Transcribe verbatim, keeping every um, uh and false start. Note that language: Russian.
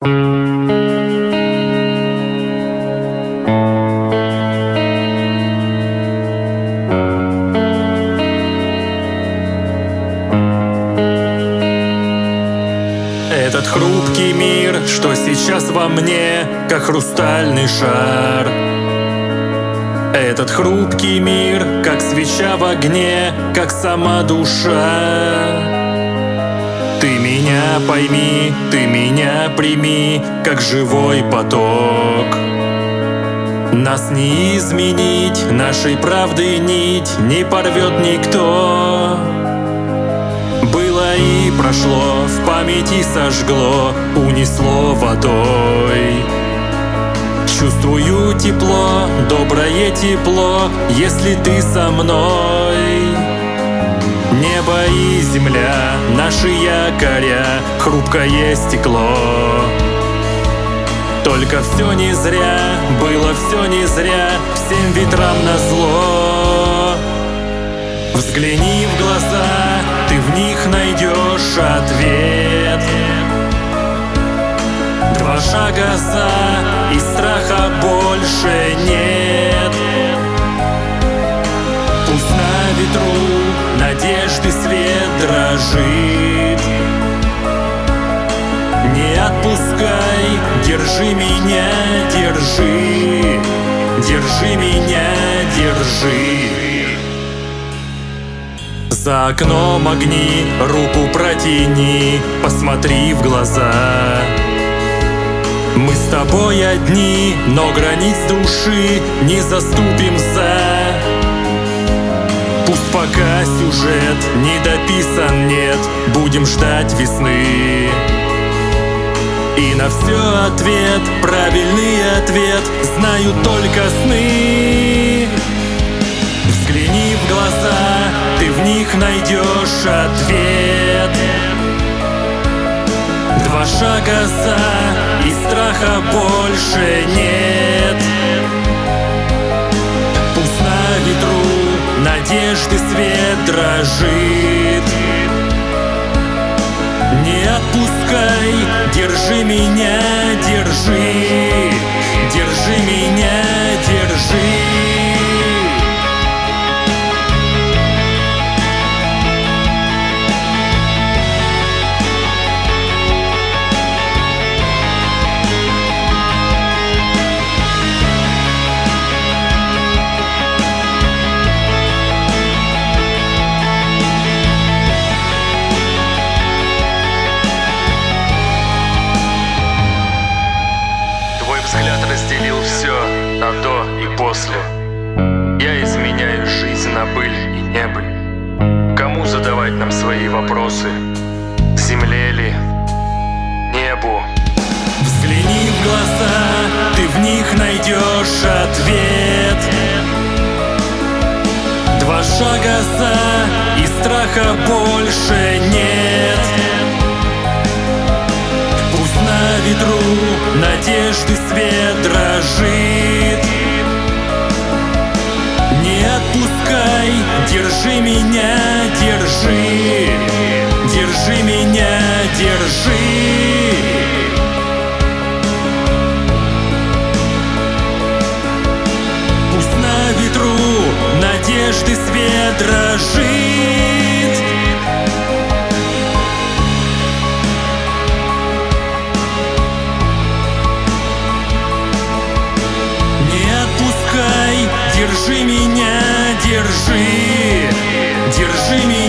Этот хрупкий мир, что сейчас во мне, как хрустальный шар. Этот хрупкий мир, как свеча в огне, как сама душа. Ты меня пойми, ты меня прими, как живой поток. Нас не изменить, нашей правды нить не порвет никто. Было и прошло, в памяти сожгло, унесло водой. Чувствую тепло, доброе тепло, если ты со мной. Небо и земля, наши якоря, хрупкое стекло. Только все не зря, было все не зря, всем ветрам назло. Взгляни в глаза, ты в них найдешь ответ. Два шага за, и страха больше нет. Пусть на ветру надежды свет дрожит. Не отпускай, держи меня, держи. Держи меня, держи. За окном огни, руку протяни, посмотри в глаза. Мы с тобой одни, но границ души не заступим за. Пусть пока сюжет не дописан, нет, будем ждать весны. И на все ответ, правильный ответ, знают только сны. Взгляни в глаза, ты в них найдешь ответ. Два шага за, и страха больше нет. Пусть на ветру надежды свет дрожит. Не отпускай, держи меня, держи. Держи меня, держи. Взгляд разделил все на до и после. Я изменяю жизнь на быль и небыль. Кому задавать нам свои вопросы? Земле ли? Небу? Взгляни в глаза, ты в них найдешь ответ. Два шага за, и страха больше нет. На ветру надежды свет дрожит. Не отпускай, держи меня, держи. Держи меня, держи. Пусть на ветру надежды свет дрожит. Держи меня, держи, держи меня.